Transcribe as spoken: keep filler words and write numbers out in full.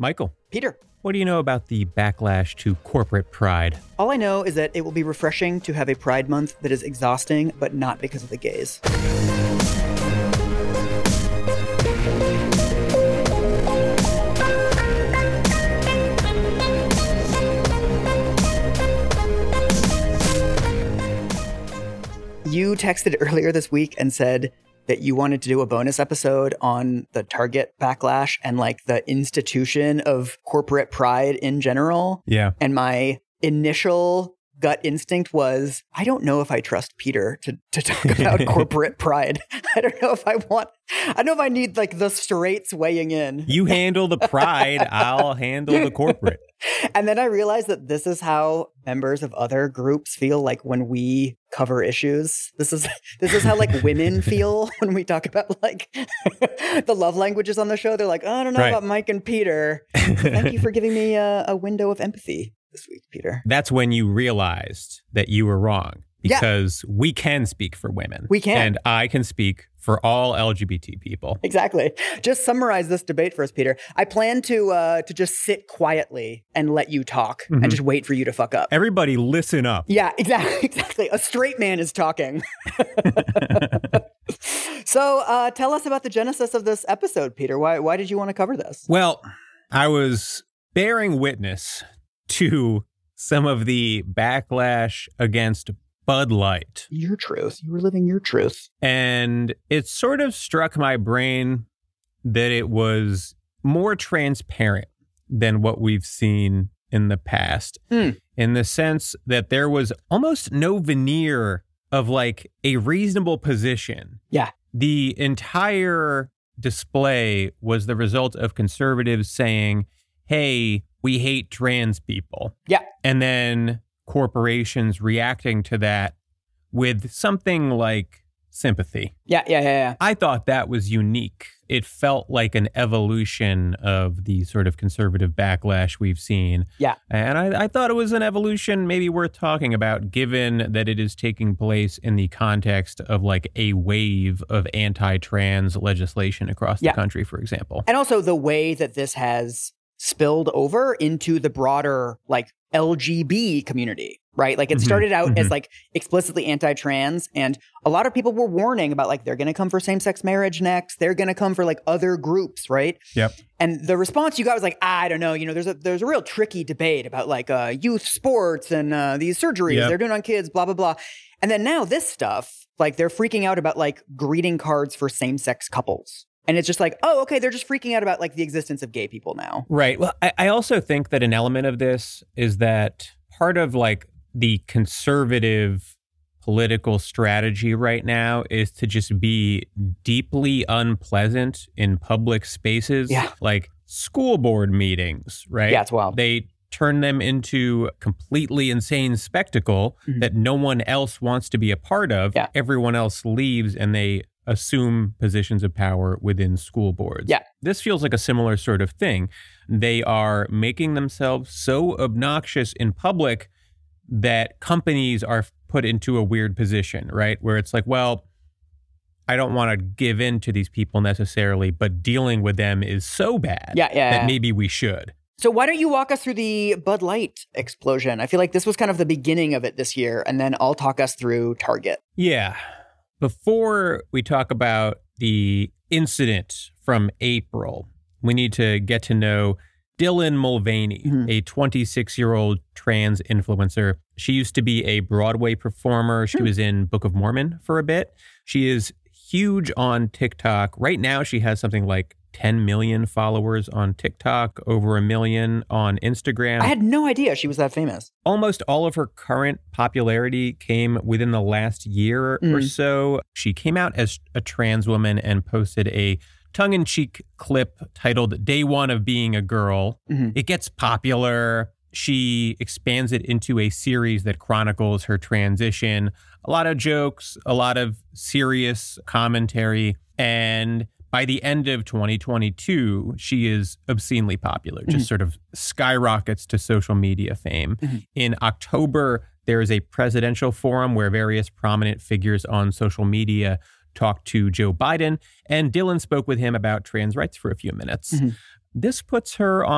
Michael. Peter. What do you know about the backlash to corporate pride? All I know is that it will be refreshing to have a Pride Month that is exhausting, but not because of the gays. You texted earlier this week and said that you wanted to do a bonus episode on the Target backlash and like the institution of corporate pride in general. Yeah. And my initial gut instinct was, I don't know if I trust Peter to, to talk about corporate pride. I don't know if I want, I don't know if I need like the straights weighing in. You handle the pride, I'll handle the corporate. And then I realized that this is how members of other groups feel like when we cover issues. This is this is how like women feel when we talk about like the love languages on the show. They're like, oh, I don't know right. about Mike and Peter. Thank you for giving me a, a window of empathy this week, Peter. That's when you realized that you were wrong. Because yeah. we can speak for women. We can. And I can speak for all L G B T people. Exactly. Just summarize this debate for us, Peter. I plan to uh, to just sit quietly and let you talk mm-hmm. and just wait for you to fuck up. Everybody listen up. Yeah, exactly. Exactly. A straight man is talking. So uh, tell us about the genesis of this episode, Peter. Why, why did you want to cover this? Well, I was bearing witness to some of the backlash against Bud Light. Your truth. You were living your truth. And it sort of struck my brain that it was more transparent than what we've seen in the past. Mm. In the sense that there was almost no veneer of like a reasonable position. Yeah. The entire display was the result of conservatives saying, hey, we hate trans people. Yeah. And then corporations reacting to that with something like sympathy. Yeah, yeah, yeah, yeah. I thought that was unique. It felt like an evolution of the sort of conservative backlash we've seen. Yeah. And I, I thought it was an evolution maybe worth talking about, given that it is taking place in the context of like a wave of anti-trans legislation across yeah. the country, for example. And also the way that this has spilled over into the broader like L G B community, right? Like it mm-hmm, started out mm-hmm. as like explicitly anti-trans, and a lot of people were warning about like they're going to come for same-sex marriage next. They're going to come for like other groups, right? Yep. And the response you got was like, I don't know, you know, there's a there's a real tricky debate about like uh, youth sports and uh, these surgeries yep. they're doing on kids, blah blah blah. And then now this stuff, like they're freaking out about like greeting cards for same-sex couples. And it's just like, oh, okay, they're just freaking out about like the existence of gay people now. Right. Well, I, I also think that an element of this is that part of like the conservative political strategy right now is to just be deeply unpleasant in public spaces. Yeah. Like school board meetings, right? Yeah, it's wild. They turn them into completely insane spectacle mm-hmm. that no one else wants to be a part of. Yeah. Everyone else leaves and they assume positions of power within school boards. Yeah. This feels like a similar sort of thing. They are making themselves so obnoxious in public that companies are put into a weird position, right? Where it's like, well, I don't want to give in to these people necessarily, but dealing with them is so bad yeah, yeah, that yeah. maybe we should. So why don't you walk us through the Bud Light explosion? I feel like this was kind of the beginning of it this year, and then I'll talk us through Target. Yeah. Before we talk about the incident from April, we need to get to know Dylan Mulvaney, mm-hmm. a twenty-six-year-old trans influencer. She used to be a Broadway performer. She mm. was in Book of Mormon for a bit. She is huge on TikTok. Right now, she has something like ten million followers on TikTok, over a million on Instagram. I had no idea she was that famous. Almost all of her current popularity came within the last year mm. or so. She came out as a trans woman and posted a tongue-in-cheek clip titled Day One of Being a Girl. Mm-hmm. It gets popular. She expands it into a series that chronicles her transition. A lot of jokes, a lot of serious commentary, and by the end of twenty twenty-two, she is obscenely popular, just mm-hmm. sort of skyrockets to social media fame. Mm-hmm. In October, there is a presidential forum where various prominent figures on social media talked to Joe Biden, and Dylan spoke with him about trans rights for a few minutes. Mm-hmm. This puts her on